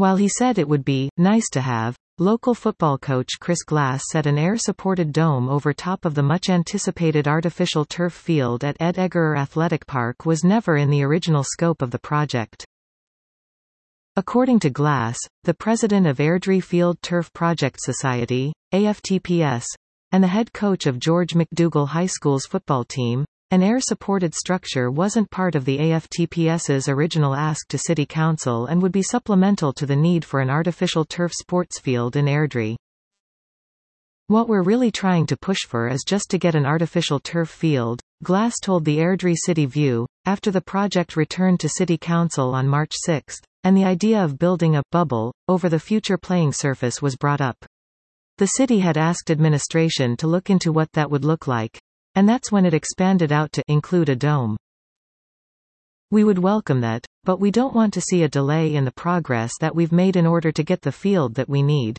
While he said it would be nice to have, local football coach Chris Glass said an air-supported dome over top of the much-anticipated artificial turf field at Ed Eggerer Athletic Park was never in the original scope of the project. According to Glass, the president of Airdrie Field Turf Project Society, AFTPS, and the head coach of George McDougall High School's football team, an air-supported structure wasn't part of the AFTPS's original ask to City Council and would be supplemental to the need for an artificial turf sports field in Airdrie. What we're really trying to push for is just to get an artificial turf field, Glass told the Airdrie City View, after the project returned to City Council on March 6, and the idea of building a bubble over the future playing surface was brought up. The city had asked administration to look into what that would look like, and that's when it expanded out to include a dome. We would welcome that, but we don't want to see a delay in the progress that we've made in order to get the field that we need.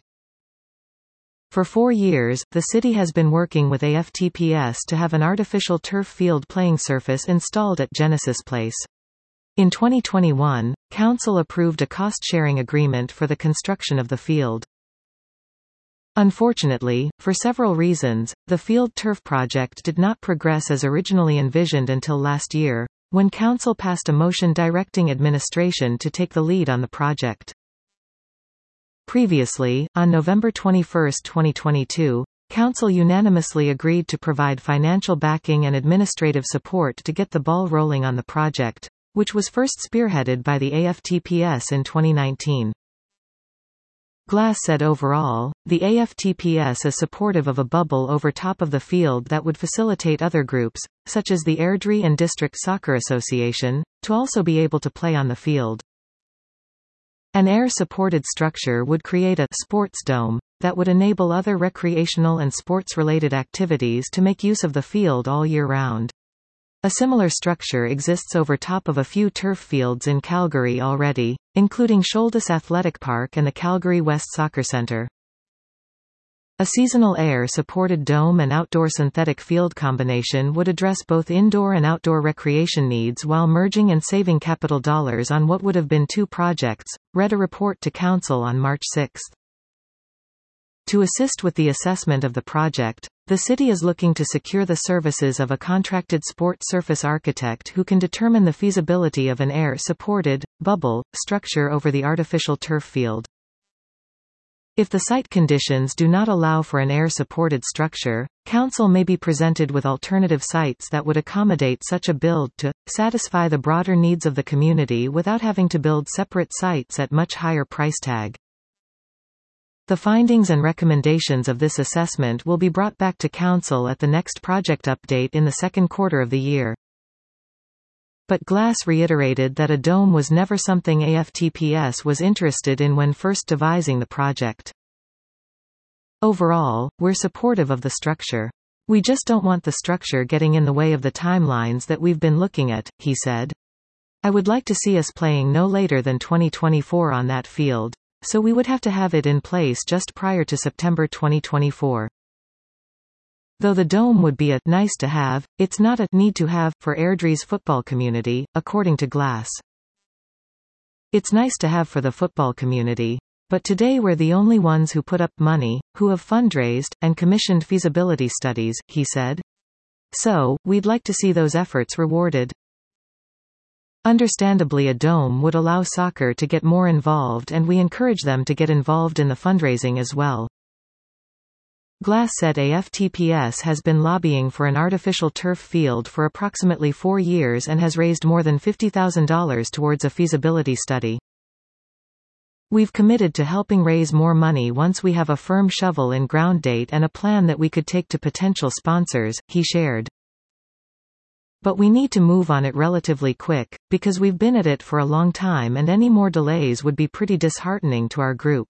For 4 years, the city has been working with AFTPS to have an artificial turf field playing surface installed at Genesis Place. In 2021, Council approved a cost-sharing agreement for the construction of the field. Unfortunately, for several reasons, the field turf project did not progress as originally envisioned until last year, when Council passed a motion directing administration to take the lead on the project. Previously, on November 21, 2022, Council unanimously agreed to provide financial backing and administrative support to get the ball rolling on the project, which was first spearheaded by the AFTPS in 2019. Glass said overall, the AFTPS is supportive of a bubble over top of the field that would facilitate other groups, such as the Airdrie and District Soccer Association, to also be able to play on the field. An air-supported structure would create a sports dome that would enable other recreational and sports-related activities to make use of the field all year round. A similar structure exists over top of a few turf fields in Calgary already, including Shoaldus Athletic Park and the Calgary West Soccer Centre. A seasonal air-supported dome and outdoor synthetic field combination would address both indoor and outdoor recreation needs while merging and saving capital dollars on what would have been 2 projects, read a report to Council on March 6. To assist with the assessment of the project, the city is looking to secure the services of a contracted sports surface architect who can determine the feasibility of an air-supported, bubble, structure over the artificial turf field. If the site conditions do not allow for an air-supported structure, Council may be presented with alternative sites that would accommodate such a build to satisfy the broader needs of the community without having to build separate sites at much higher price tag. The findings and recommendations of this assessment will be brought back to Council at the next project update in the second quarter of the year. But Glass reiterated that a dome was never something AFTPS was interested in when first devising the project. Overall, we're supportive of the structure. We just don't want the structure getting in the way of the timelines that we've been looking at, he said. I would like to see us playing no later than 2024 on that field. So we would have to have it in place just prior to September 2024. Though the dome would be a nice to have, it's not a need to have for Airdrie's football community, according to Glass. It's nice to have for the football community, but today we're the only ones who put up money, who have fundraised, and commissioned feasibility studies, he said. So, we'd like to see those efforts rewarded. Understandably, a dome would allow soccer to get more involved, and we encourage them to get involved in the fundraising as well. Glass said AFTPS has been lobbying for an artificial turf field for approximately 4 years and has raised more than $50,000 towards a feasibility study. We've committed to helping raise more money once we have a firm shovel-in-ground date and a plan that we could take to potential sponsors, he shared. But we need to move on it relatively quick, because we've been at it for a long time and any more delays would be pretty disheartening to our group.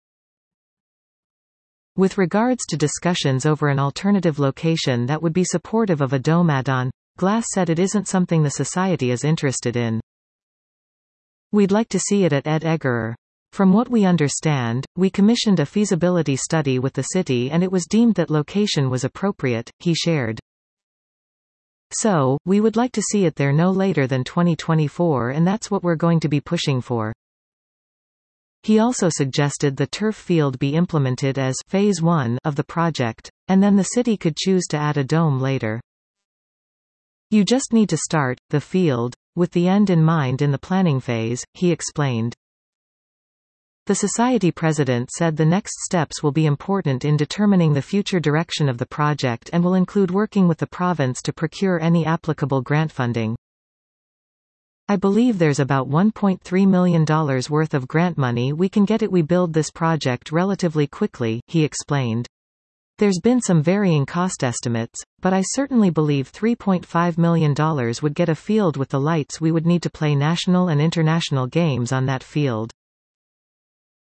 With regards to discussions over an alternative location that would be supportive of a dome add-on, Glass said it isn't something the society is interested in. We'd like to see it at Ed Eggerer. From what we understand, we commissioned a feasibility study with the city and it was deemed that location was appropriate, he shared. So, we would like to see it there no later than 2024 and that's what we're going to be pushing for. He also suggested the turf field be implemented as Phase 1 of the project, and then the city could choose to add a dome later. You just need to start the field with the end in mind in the planning phase, he explained. The society president said the next steps will be important in determining the future direction of the project and will include working with the province to procure any applicable grant funding. I believe there's about $1.3 million worth of grant money we can get if we build this project relatively quickly, he explained. There's been some varying cost estimates, but I certainly believe $3.5 million would get a field with the lights we would need to play national and international games on that field.